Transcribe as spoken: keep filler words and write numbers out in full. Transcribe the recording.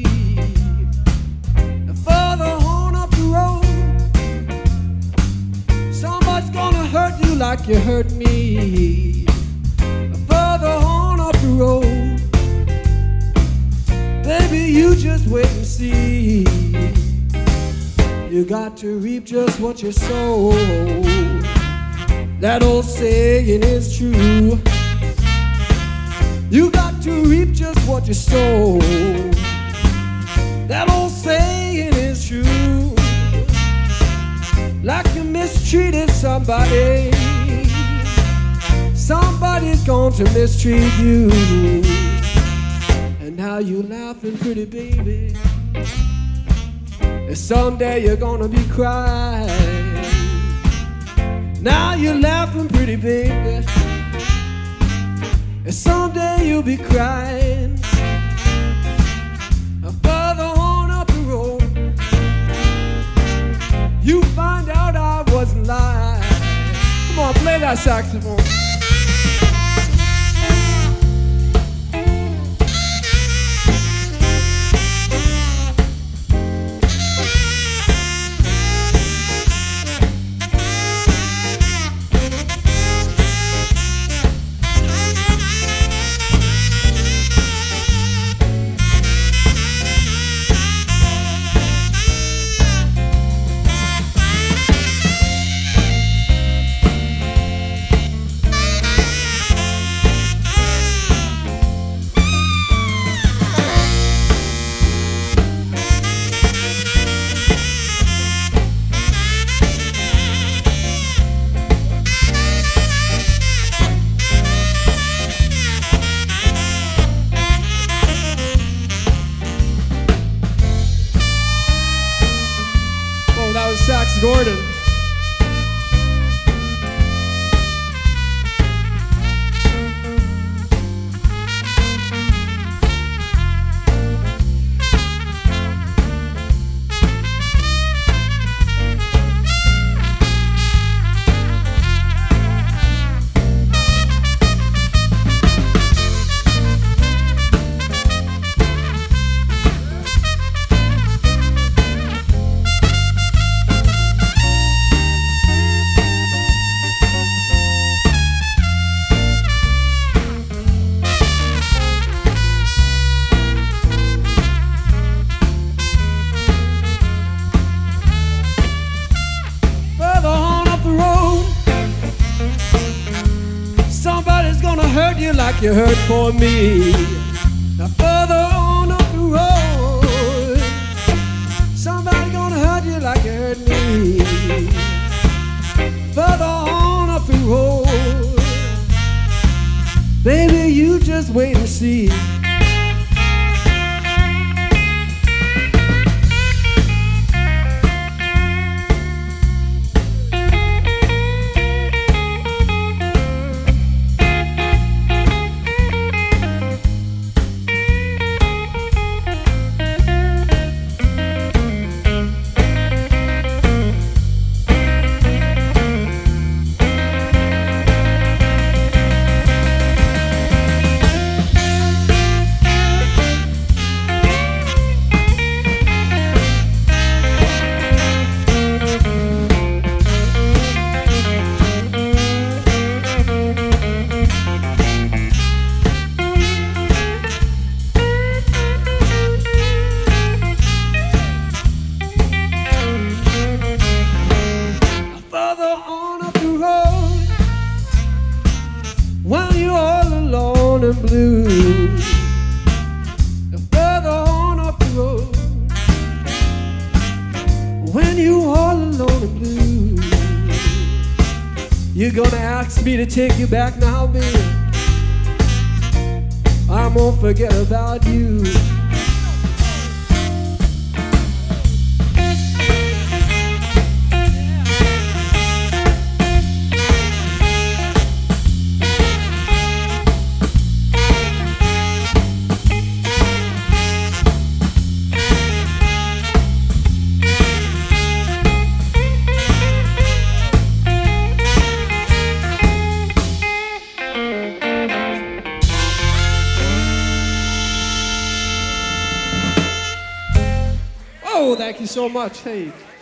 Further on up the road, somebody's gonna hurt you like you hurt me. Further on up the road, baby, you just wait and see. You got to reap just what you sow. That old saying is true. You got to reap just what you sow. That old saying is true. Like you mistreated somebody, somebody's going to mistreat you. And now you laughing, pretty baby, and someday you're gonna be crying. Now you're laughing, pretty baby, and someday you'll be crying. Further on up the road, you find out I wasn't lying. Come on, play that saxophone. Sax Gordon. Hurt you like you hurt for me. Now further on up the road, somebody gonna hurt you like you hurt me. Further on up the road, baby, you just wait and see. And blue, and further on up the road, when you all alone and blue, you're gonna ask me to take you back now, baby. I won't forget about you. Thank you so much. Hey.